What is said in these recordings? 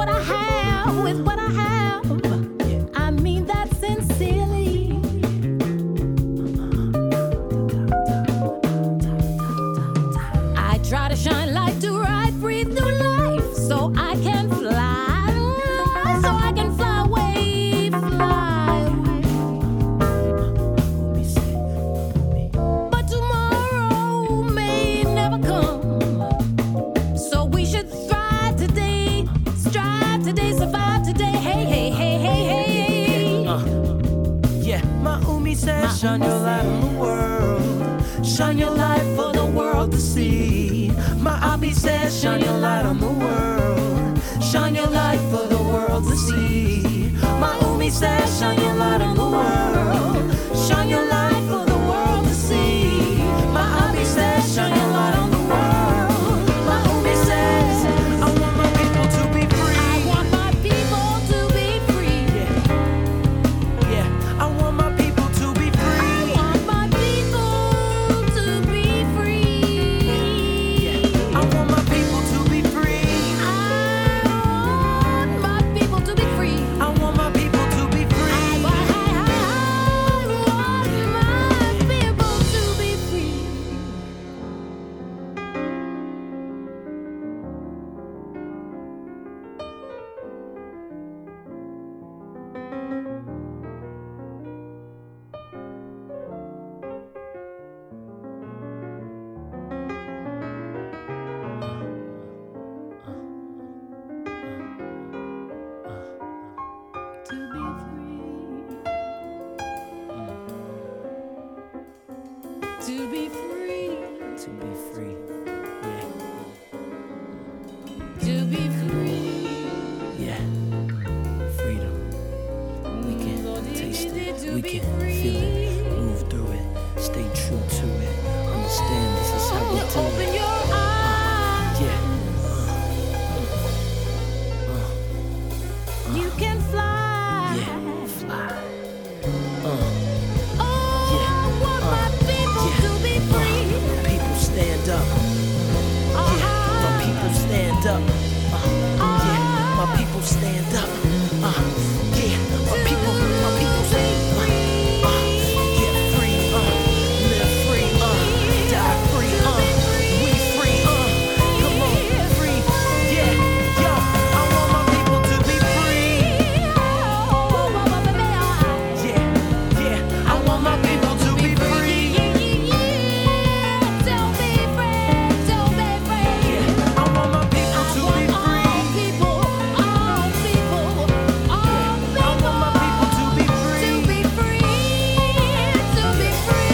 what I have with what I have. I mean that sincerely. I try to shine light to right, breathe new life, so I can fly, so I can fly away, fly away. But tomorrow may never come, so we should strive today, survive today. Hey, hey, hey, hey, hey. Yeah, my Umi says, shine your light on the world. Shine your light for the world to see. My Abi says, shine your light on the world. Shine your light for the world to see. My Umi says, shine your light on the world. Shine your light for the world to see. My Abi says, shine your light on the world. My Umi says, I want my people to be free. I want my people to be free. Yeah, I want my people to be free. I want my people to be free. I want my people to be free. I want my people to be free. I want my people to be free. I want my people to be free. To be free. To be free. To be free. Yeah, To be free. yeah. Freedom. We can taste it. We can feel it. Move through it. Stay true to it. Understand this is how we do Open it. your eyes. Yeah. You can fly. Yeah. Fly. Oh, I want my people Yeah. to be free. People stand up. Yeah. My people stand up. Yeah. My people stand up. Yeah. My people stand up. Get free. Live free. Die free. We free. Come on, free. Yeah. Yo, I want my people to be free. Yeah. Yeah. I want my people to be free. Don't be afraid, don't be afraid. Yeah. I want my people to be free. All people, all people, all people. I want my people to be free. To be free, to be free.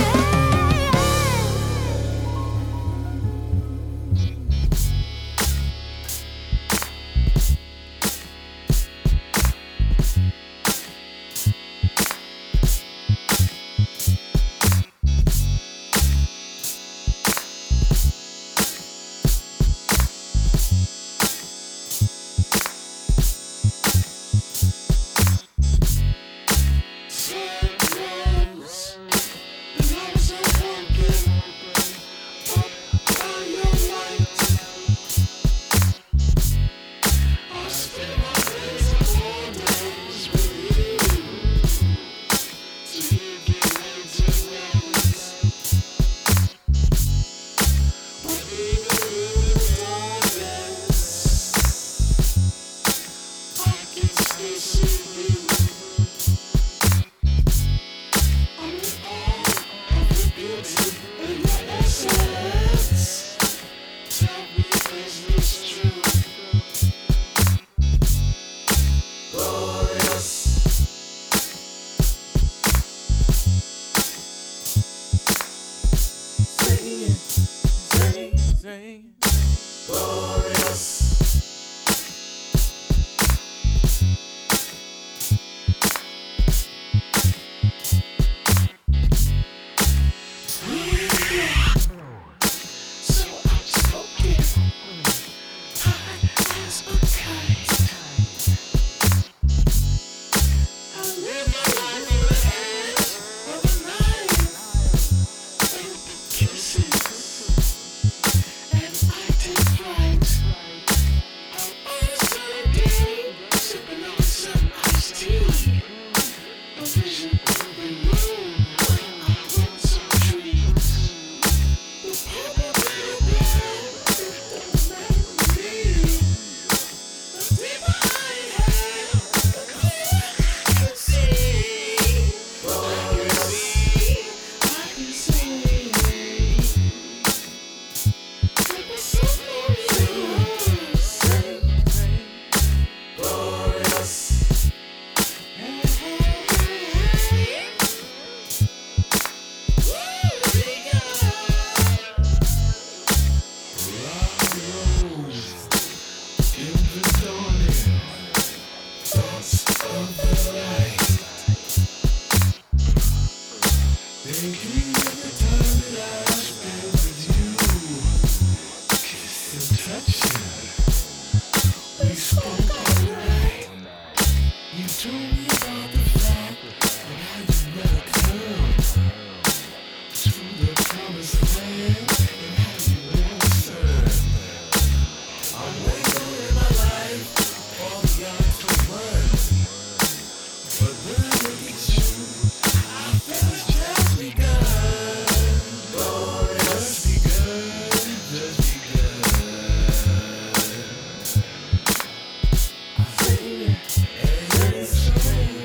Told me about the fact that how you never come to the promised land and how you won't serve. I'm waiting in my life for the odds to run. But when I look at you, I feel it's just begun. Oh, just begun, just begun. I feel it, and it's true.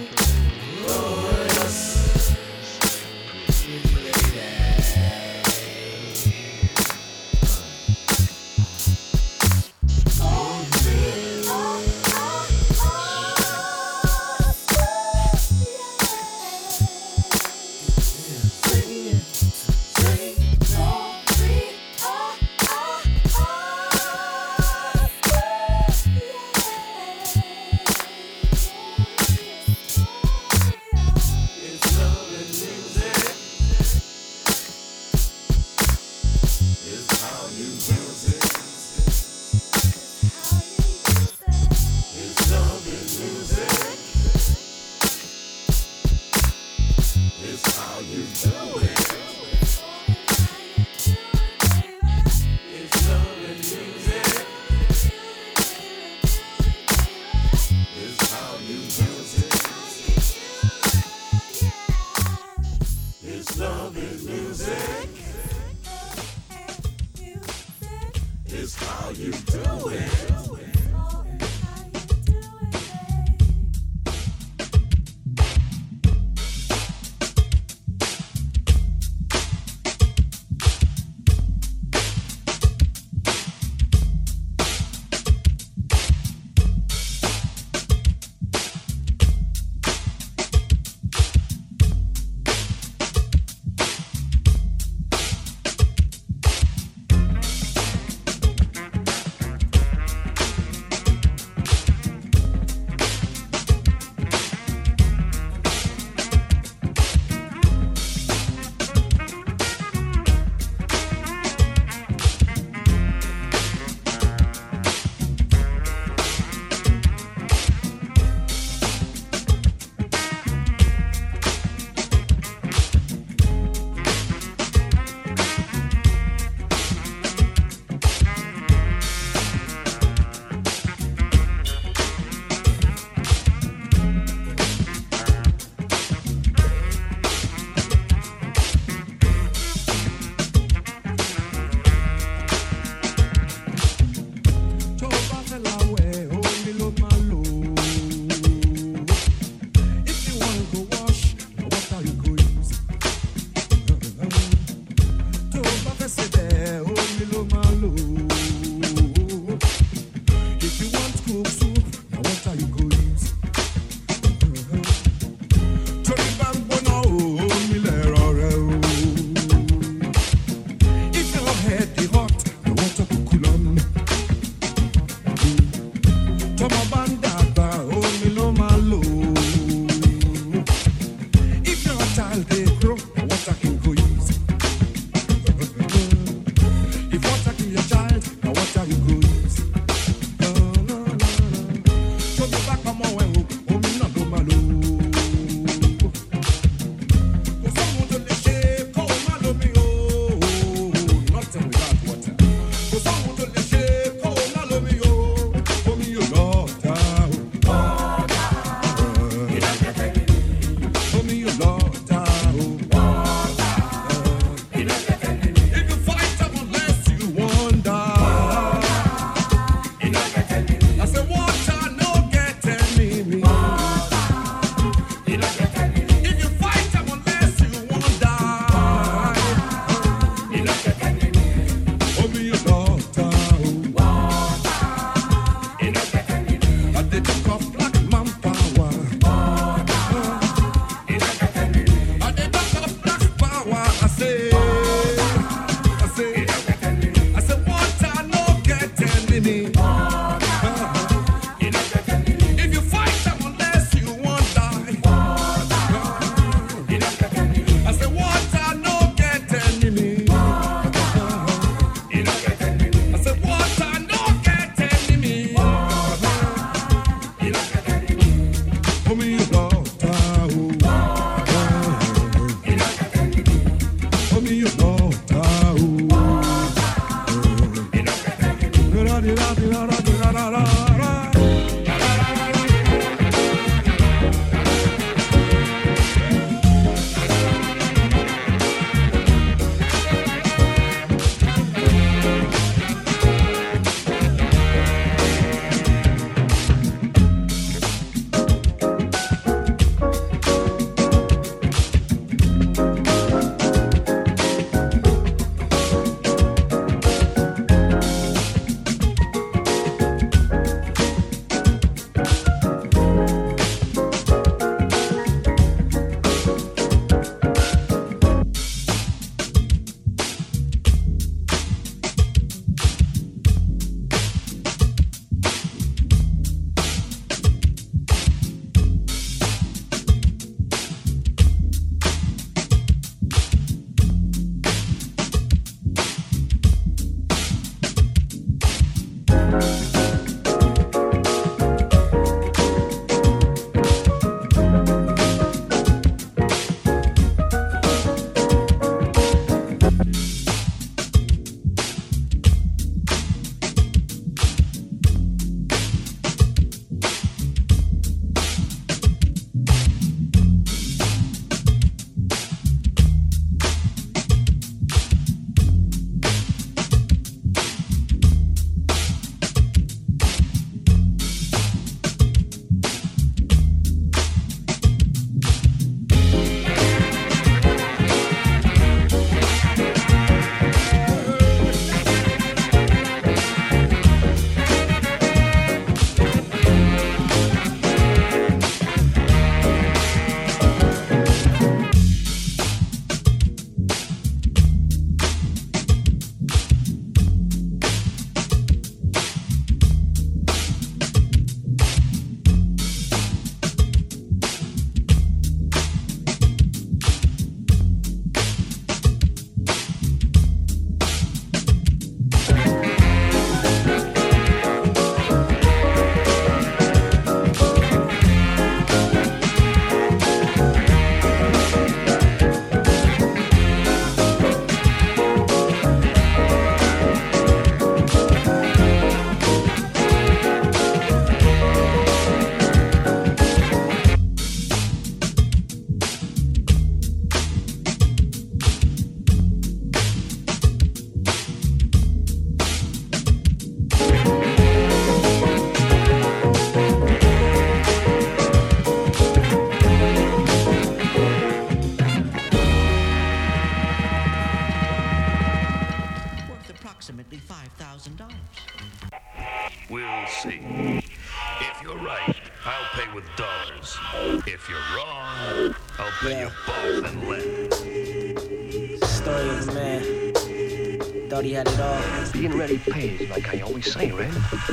I'll pay with dollars. If you're wrong, I'll pay you both in lead. Story of a man. Thought he had it all. Being ready pays, like I always say, right?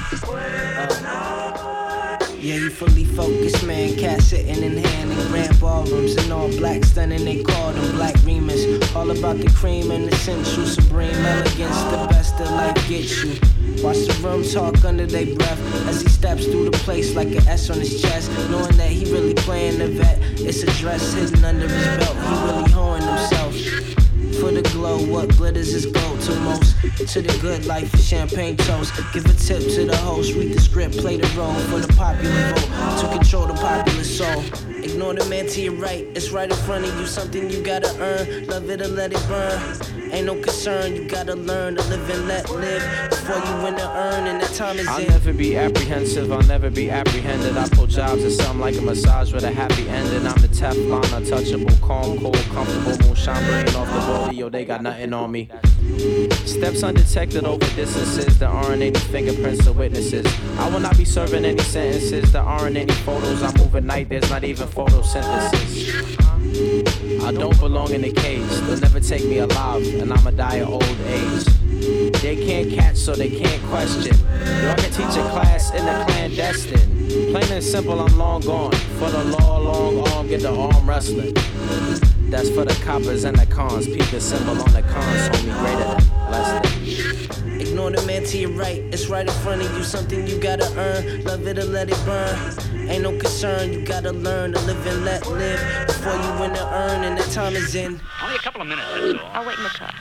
Yeah, he fully focused, man. Cat sitting in hand in grand ballrooms in all black, stunning. They called him Black Remus. All about the cream and the sensual, supreme elegance. The best of life gets you. Watch the room talk under their breath as he steps through the place like an S on his chest, knowing that he really playing the vet. It's a dress hidden under his belt. He really hoeing himself. For the glow, what glitters is gold to most. To the good life, champagne toast. Give a tip to the host, read the script, play the role for the popular vote, to control the popular soul. Ignore the man to your right, it's right in front of you, something you gotta earn. Love it or let it burn. Ain't no concern, you gotta learn to live and let live before you win to earn, and that time is I'll in. never be apprehensive, I'll never be apprehended. I pull jobs or something like a massage with a happy ending. I'm the Teflon, untouchable, calm, cold, comfortable, moonshine burning off the body. Yo, they got nothing on me. Steps undetected over distances. There aren't any fingerprints or witnesses. I will not be serving any sentences. There aren't any photos. I move at night, there's not even photosynthesis. I don't belong in a cage. They'll never take me alive, and I'ma die of old age. They can't catch, so they can't question. Y'all can teach a class in the clandestine. Plain and simple, I'm long gone. For the law, long arm, get the arm wrestling. That's for the coppers and the cons. Peep the symbol on the cons, homie, greater than, less than. Ignore the man to your right, it's right in front of you, something you gotta earn. Love it or let it burn. Ain't no concern, you gotta learn to live and let live before you win to earn, and that time is in. Only a couple of minutes, that's all. I'll wait in the car.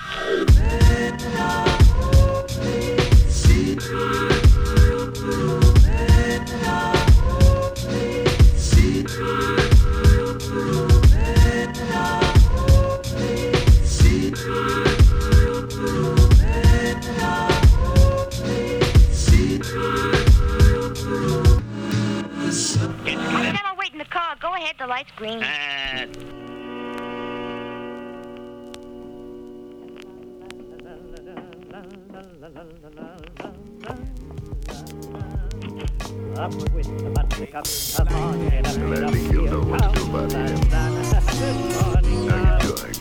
It's Wait in the car. Go ahead, the light's green. Up with the buttercup, come on, and I think you'll know what to do about it. Good morning, How you doing?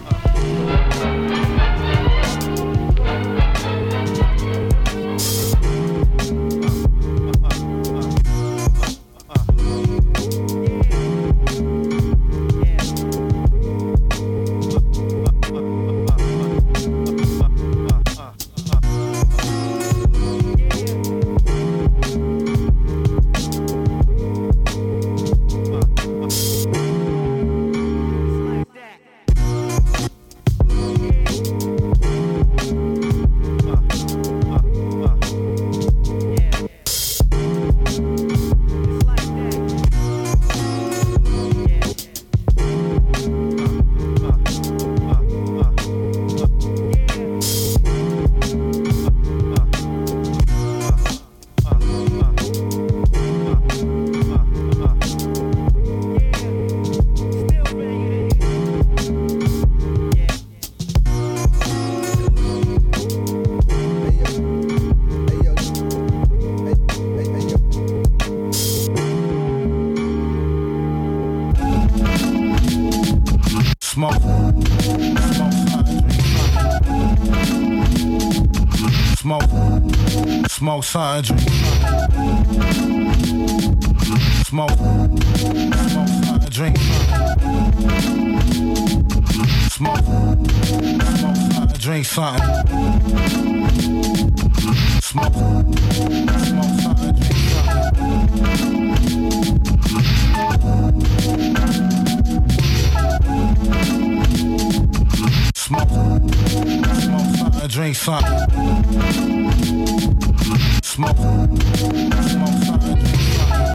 Smoke something, smoke something, drink. Smoke something, drink something. Smoke something, drink something. Smoke something, drink something. Smoke something, drink something.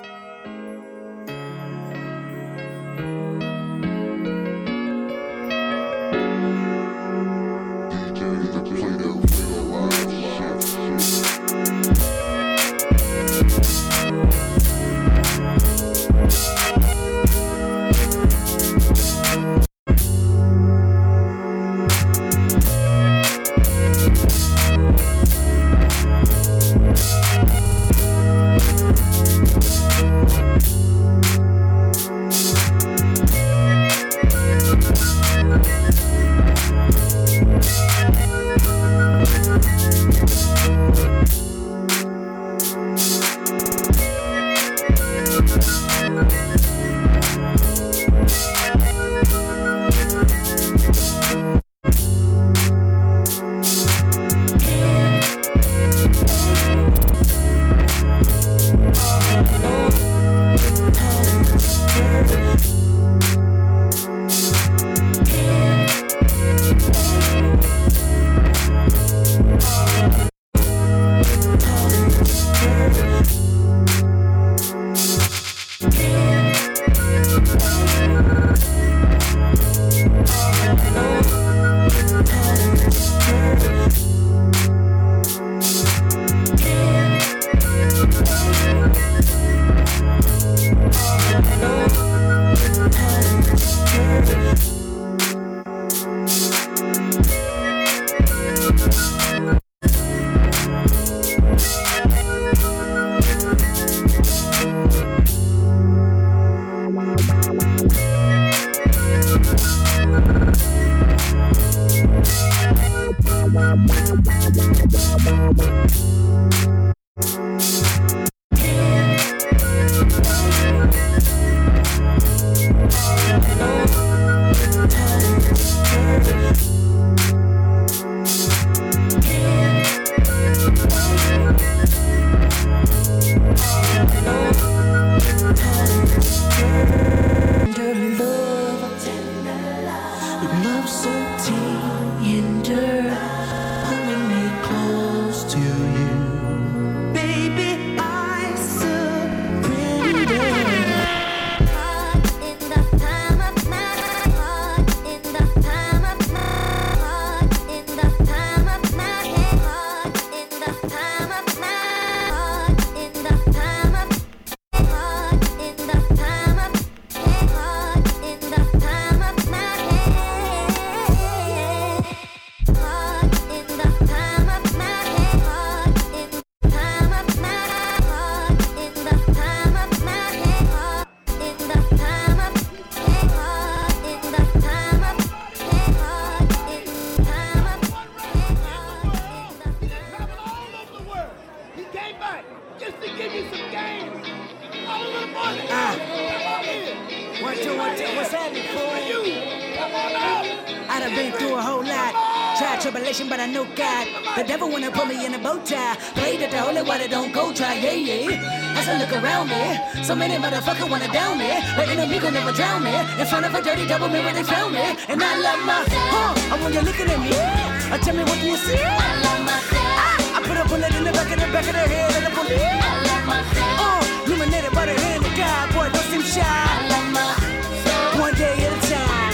But I know God, the devil wanna put me in a bow tie. Pray that the holy water don't go dry, yeah. As I look around me, so many motherfuckers wanna down me, but enemy gon' never drown me. In front of a dirty double mirror they found me, and I love my, I want you looking at me. Tell me what do you see? I love myself. I put a bullet in the back of the head of the police. I love myself. Illuminated by the hand of God, boy, don't seem shy. I love myself. One day at a time.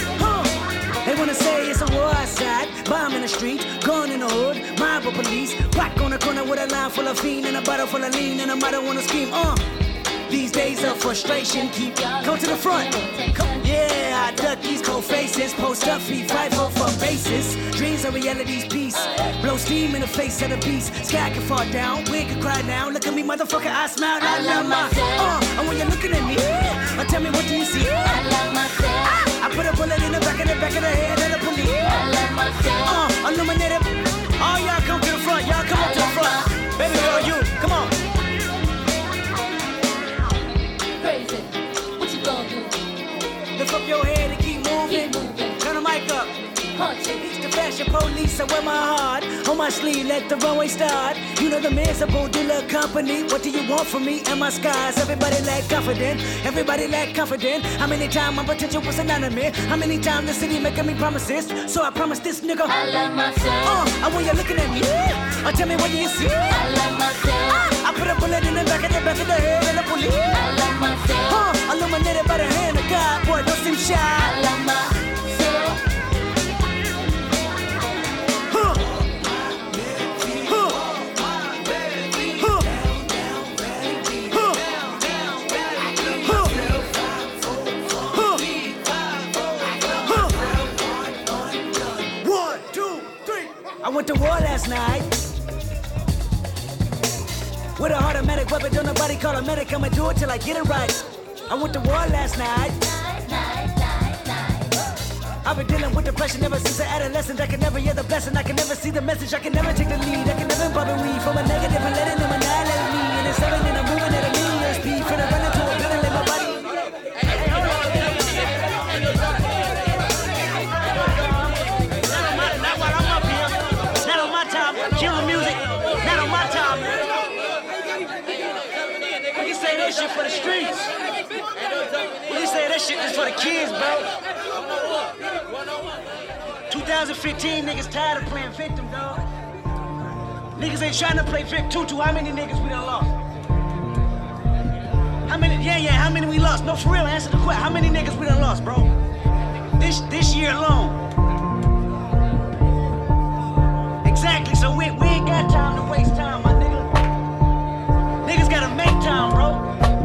They wanna say it's a war outside, bomb in the street, gun in the hood, mob of police, rock on the corner with a line full of fiend and a bottle full of lean, and a mother wanna scheme. These days of frustration keep come to the front. Yeah, I duck these cold faces, post up feet, fight for bases. Dreams are reality's piece. Blow steam in the face of the beast. Sky can fall down, wind can cry down. Look at me, motherfucker, I smile. I love myself. And when you're looking at me, tell me what do you see? I love myself. I put a bullet in the back of the head of the police. I love myself. Illuminated. All y'all come to the front. Y'all come up to the front. Baby girl, you, come on. Crazy. What you gonna do? Lift up your head and keep moving. Turn the mic up. It's the fashion police, I wear my heart on my sleeve, let the runway start. You know the miserable dealer company. What do you want from me and my skies? Everybody lack confident, everybody lack confident. How many times my potential was anonymous? How many times the city making me promises? So I promise this nigga I love myself. And when you're looking at me, tell me what do you see? I love myself. I put a bullet in the back of the head of the police. I love myself. Illuminated by the hand of God, boy, don't seem shy. I love myself. I went to war last night with an automatic weapon. Don't nobody call a medic. I'ma do it till I get it right. I went to war last night. I've been dealing with depression ever since an adolescent. I can never hear the blessing. I can never see the message. I can never take the lead. I can never bother weed from a negative and letting them annihilate me. And it's 7 and I'm moving at a million speed. Finna run into a building, let my body. Kill the music, not on my time. We can say that shit for the streets. We can say that shit is for the kids, bro. 2015, niggas tired of playing victim, dog. Niggas ain't trying to play Vic Tutu. How many niggas we done lost? How many? Yeah, how many we lost? No, for real, answer the question. How many niggas we done lost, bro? This year alone. Exactly, so we ain't got time to waste time, my nigga. Niggas gotta make time, bro.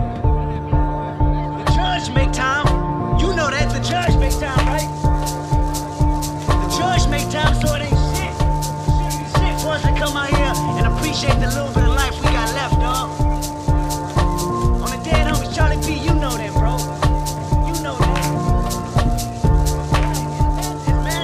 The judge make time. You know that, the judge make time, right? The judge make time, so it ain't shit. Shit for us to come out here and appreciate the little bit of life we got left, dog. On the dead homies, Charlie P, you know that, bro. You know that. It's mad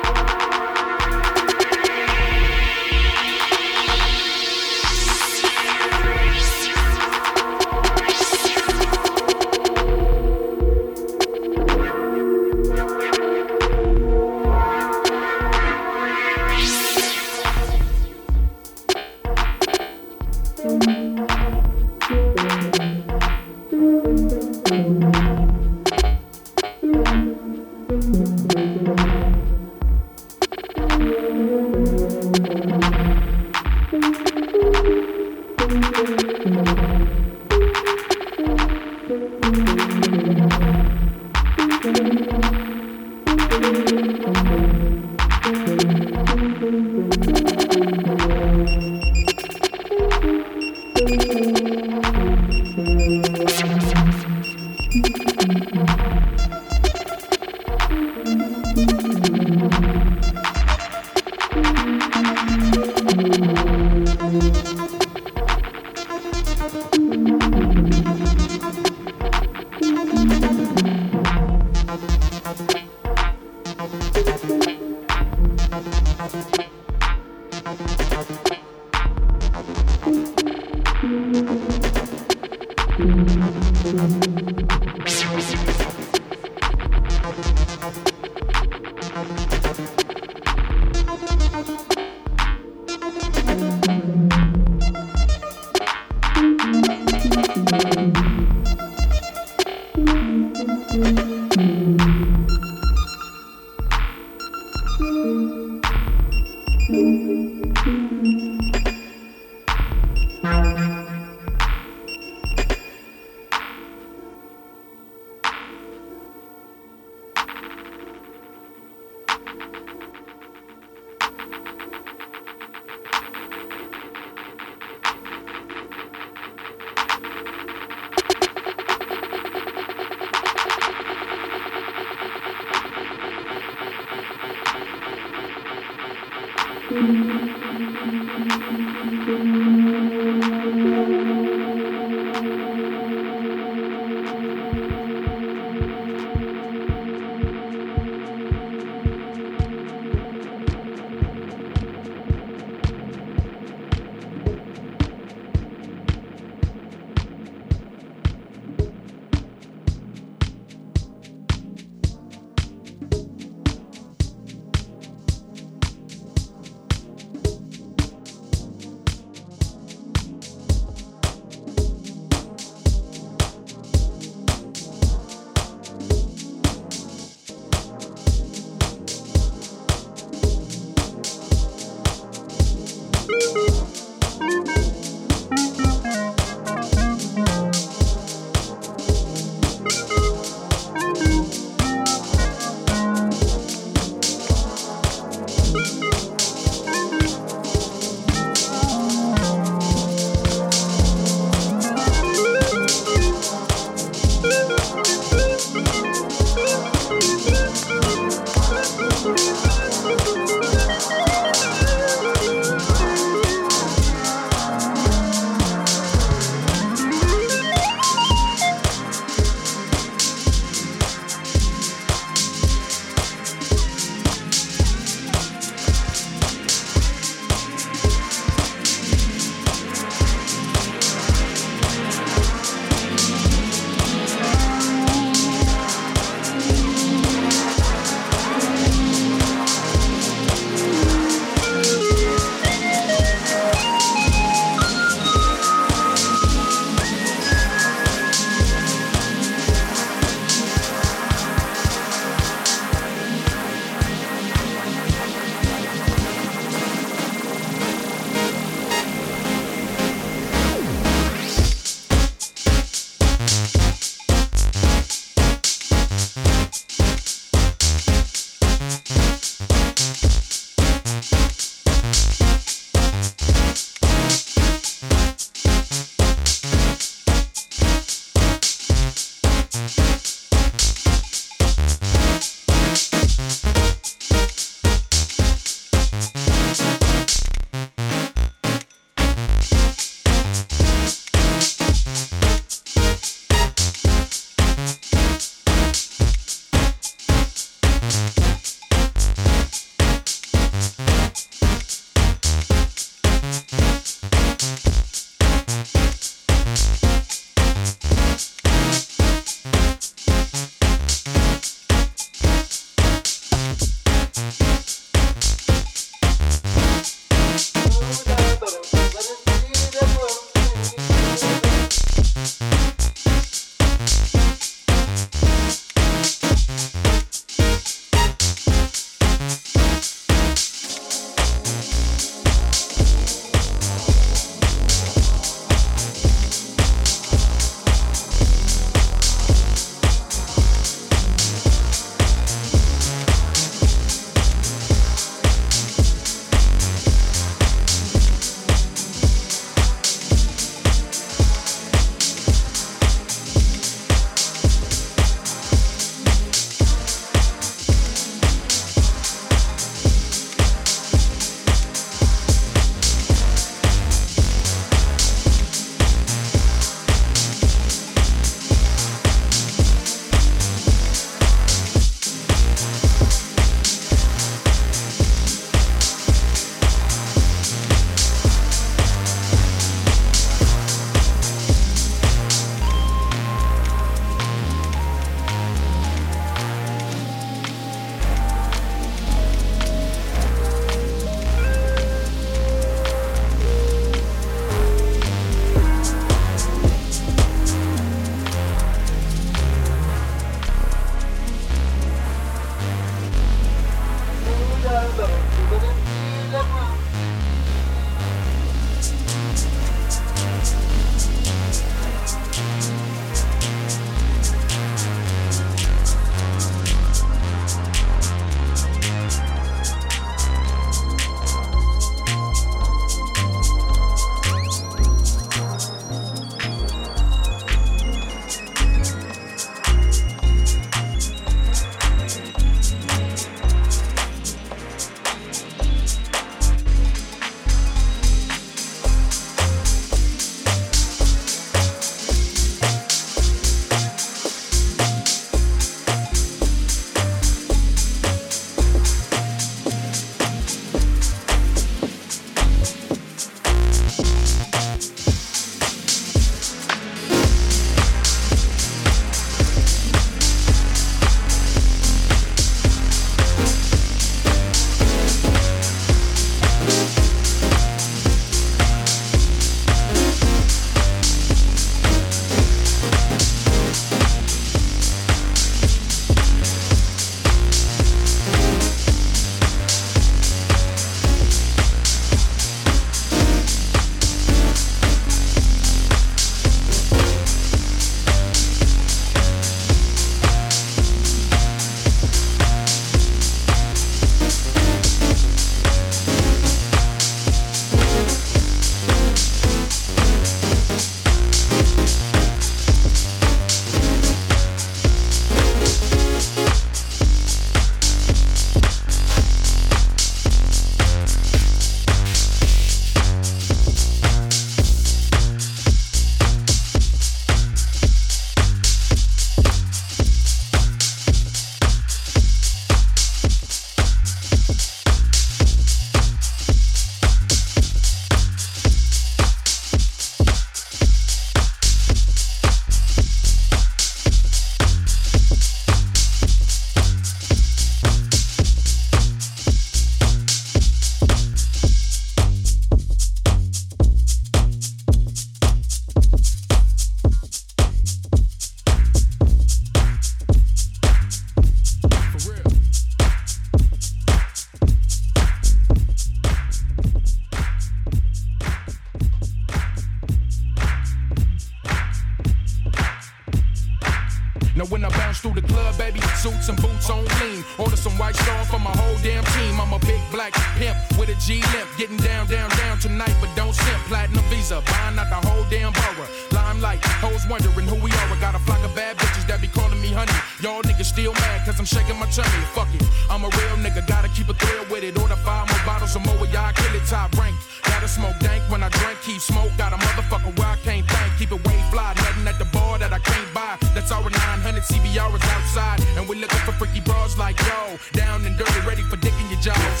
Now when I bounce through the club, baby, suits and boots on clean. Order some White Star for my whole damn team. I'm a big black pimp with a G-limp. Getting down tonight, but don't simp. Platinum Visa, buying out the whole damn borough. Limelight, hoes wondering who we are. I got a flock of bad bitches that be calling me honey. Y'all niggas still mad cause I'm shaking my tummy. Fuck it, I'm a real nigga, gotta keep a thrill with it. Order 5 more bottles of more, y'all kill it, top rank. Gotta smoke dank when I drink, keep smoke. Got a motherfucker where I can't think. Keep it way fly, nothing at the bar that I can't buy. That's our 900 CBR is outside. And we're looking for freaky bras like yo. Down and dirty, ready for dick in your jaws.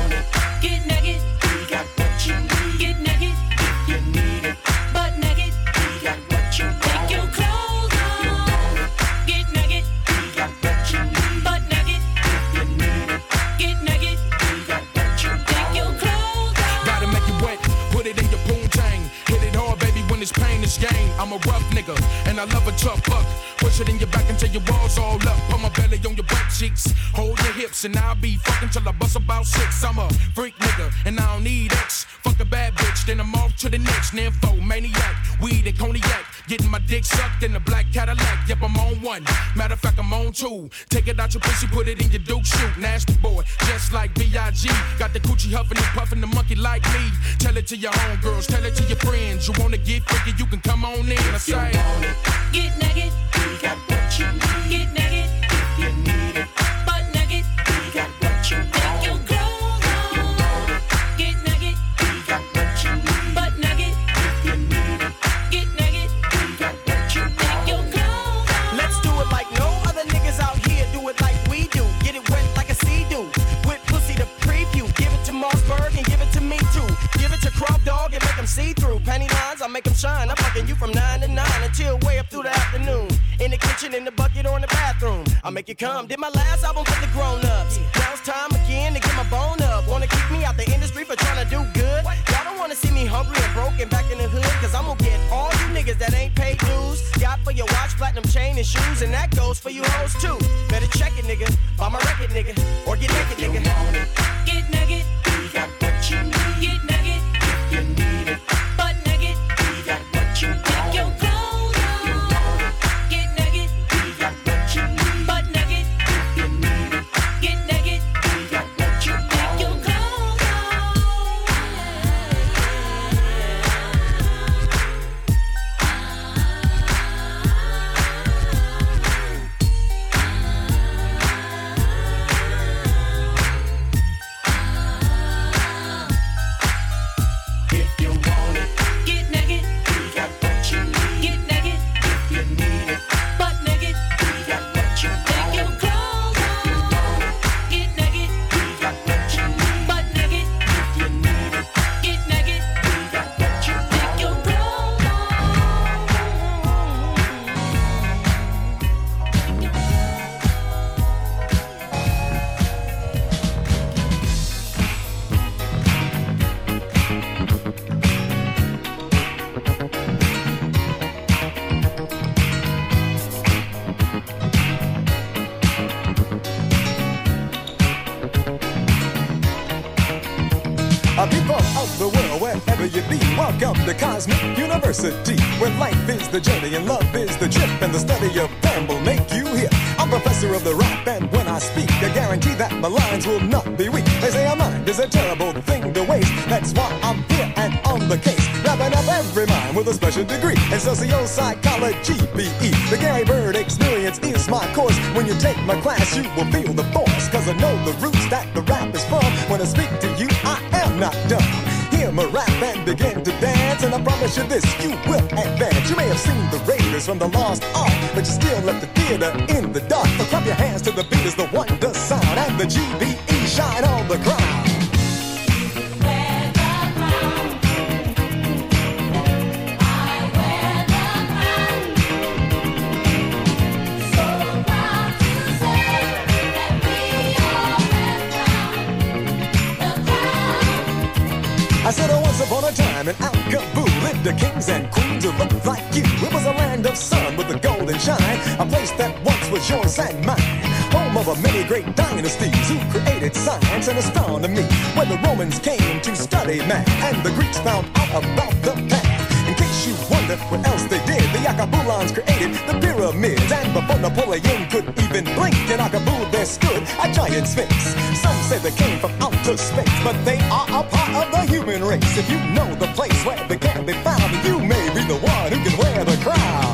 Get naked, we got what you need. Get naked, if you need it. Butt naked, we got what you need. Take your clothes off. Get naked, we got what you need. Butt naked, if you need it. Get naked, we got what you need. Take your clothes off. Gotta make it wet, put it in your poontang. Hit it hard, baby, when it's pain is gain. I'm a rough nigga, and I love a tough fuck. Push it in your back until your walls all up. Put my belly on your butt cheeks. Hold your hips, and I'll be fucking till I bust about 6. I'm a freak nigga, and I don't need X. Fuck a bad bitch, then I'm off to the next. Nympho, maniac, weed and cognac. Getting my dick sucked in a black Cadillac. Yep, I'm on 1. Matter of fact, I'm on 2. Take it out your pussy, put it in your Duke shoot. Nasty boy, just like B.I.G. Got the coochie huffing and puffing the monkey like me. Tell it to your homegirls, tell it to your friends. You wanna get freaky, you can come on in. I say, get naked, we got what you need. Get naked, if you need it. Butt naked, we got what you need. Take your clothes off. Get naked, we got what you need. Butt naked, if you need it. Get naked, we got what you need. Take your clothes off. Let's do it like no other niggas out here do it like we do. Get it wet like a sea do. With pussy to preview. Give it to Mossberg and give it to me too. Give it to Crop Dog and make them see through. Penny lines, I make them shine. I'm fucking you from 9 to 9 until way up through the afternoon. In the kitchen, in the bucket, or in the bathroom. I make you come. Did my last album for the grown-ups. Now it's time again to get my bone up. Wanna kick me out the industry for trying to do good? Y'all don't wanna see me hungry and broke and back in the hood. Cause I'm gonna get all you niggas that ain't paid dues. Got for your watch, platinum chain, and shoes. And that goes for you hoes too. Better check it, nigga. Buy my record, nigga. Or get naked, nigga. Get naked, we got what you need. Get naked, if you need it. Butt naked, we got what you need. Take your clothes off. Get naked, we got what you need. Butt naked, if you need it. Get naked, we got what you need. Take your clothes off. If you want it, Get naked, we got what you need. get naked, If you need it, butt naked, we got what you take your need. clothes off. Get naked, We got what you need. butt naked, If you need it, get naked, we got what you need. take your clothes off. People of the world, wherever you be, welcome to Cosmic University, where life is the journey and love is the trip, and the study of them will make you hip. I'm professor of the rap, and when I speak, I guarantee that my lines will not be weak. They say a mind is a terrible thing to waste. That's why I'm here and on the case, wrapping up every mind with a special degree in socio-psychology, BE. The Gary Bird experience is my course. When you take my class, you will feel the force, cause I know the roots that the rap is from. When I speak to you, I am not dumb. Hear my rap and begin to dance, and I promise you this, you will advance. You may have seen the Raiders from the Lost Ark, but you still left the theater in the dark. So clap your hands to the beat as the wonder sound, and the GBE shine on the crowd. I said, oh, once upon a time in Al-Kaboo lived the kings and queens who looked like you. It was a land of sun with a golden shine, a place that once was yours and mine. Home of a many great dynasties who created science and astronomy. When the Romans came to study math, and the Greeks found out about the path. In case you wonder what else they did, the Babylon's created the pyramids. And before Napoleon could even blink, in Akaboo there stood a giant sphinx. Some say they came from outer space, but they are a part of the human race. If you know the place where they can be found, you may be the one who can wear the crown.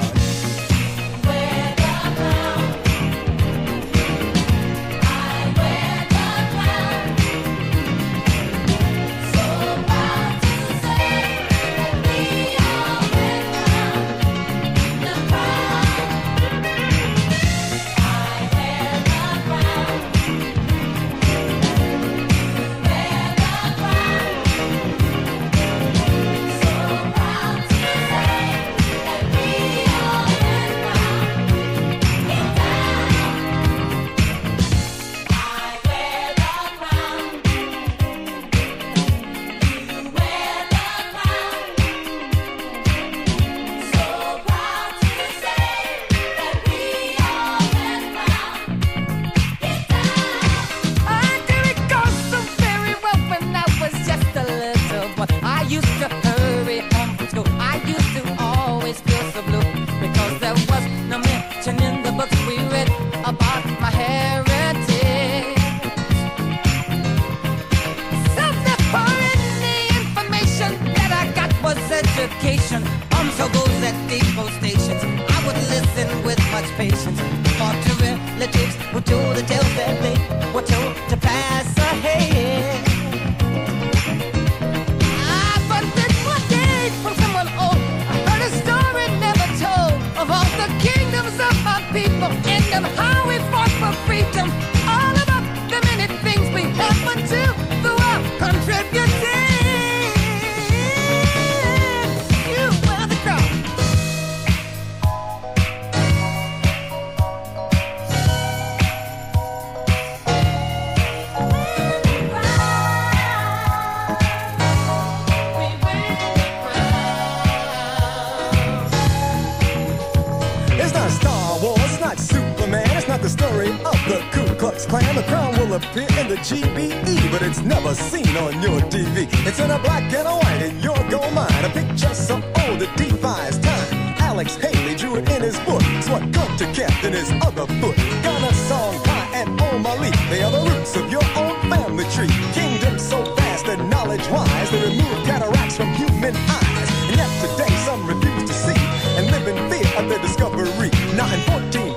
GBE, but it's never seen on your TV. It's in a black and a white in your gold mine. A picture so old it defies time. Alex Haley drew it in his book. It's what Gunter kept in his other foot. Ghana Song High and Omali, they are the roots of your own family tree. Kingdom so vast and knowledge-wise, they remove cataracts from human eyes. And yet today some refuse to see and live in fear of their discovery. Now in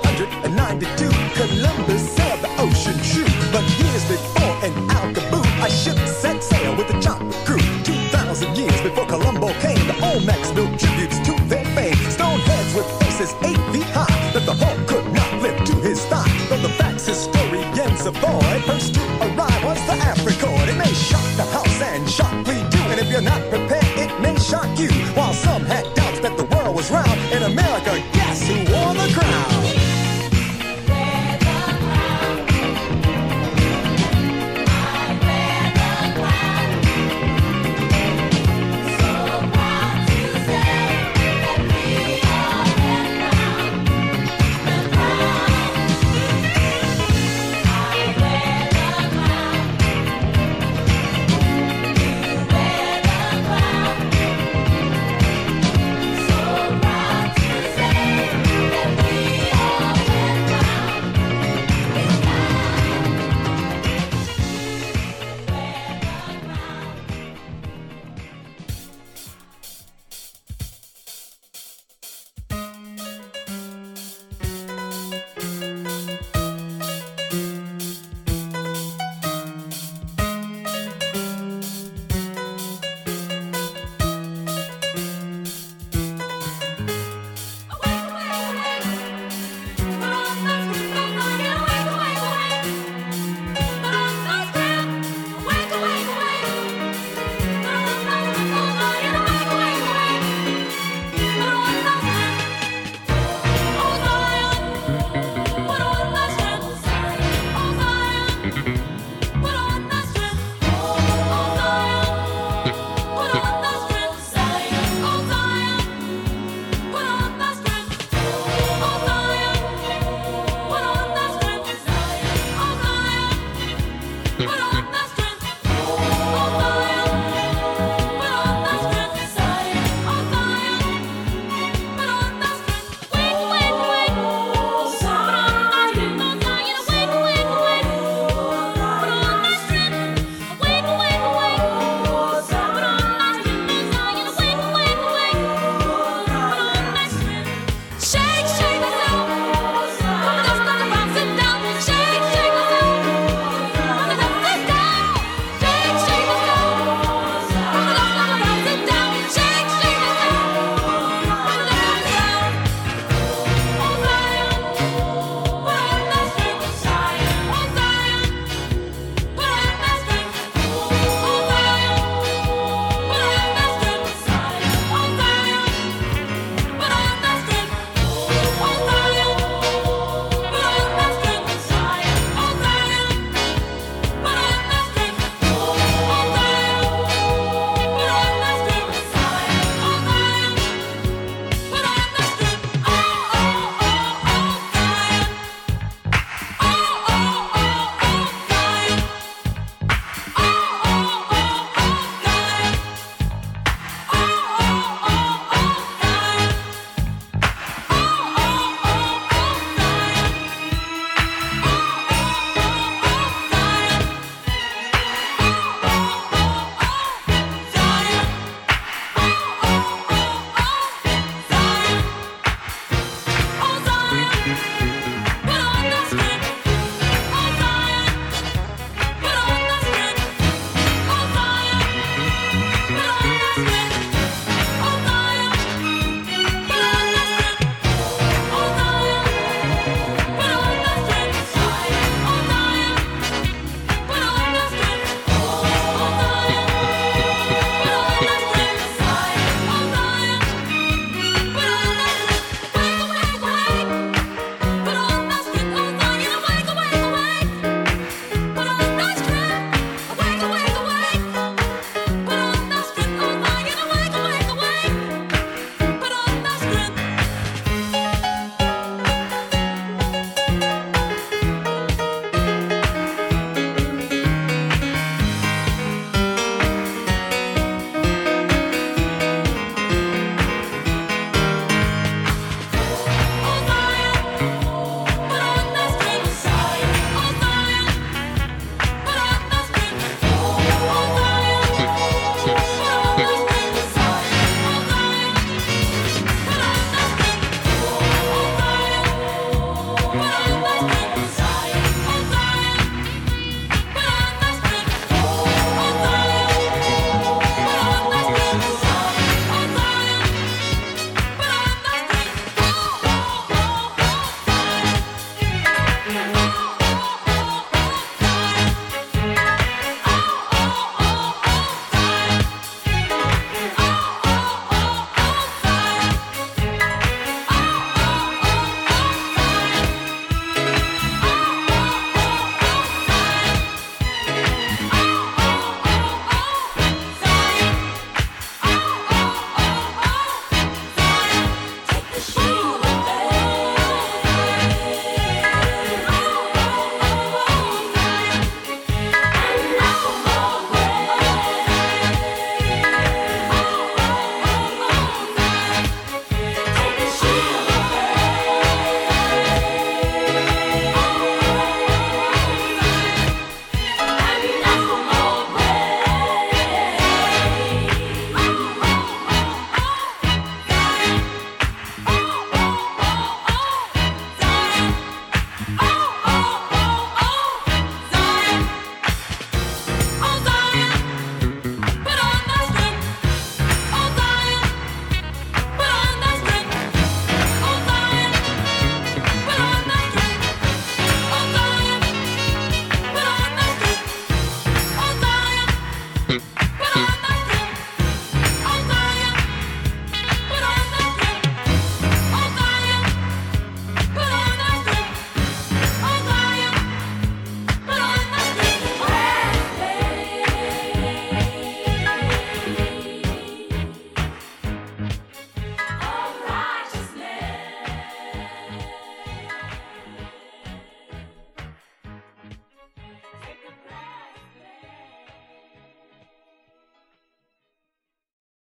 1492, Columbus sailed the ocean true. But years before in Alcaboo, a ship set sail with a chocolate crew. 2,000 years before Columbo came, the Olmecs built tributes to their fame. Stone heads with faces 8 feet high, that the Hulk could not lift to his thigh. Though the facts historians avoid, first to arrive was the Africord. It may shock the house and shock we do, and if you're not prepared, it may shock you. While some had doubts that the world was round, in America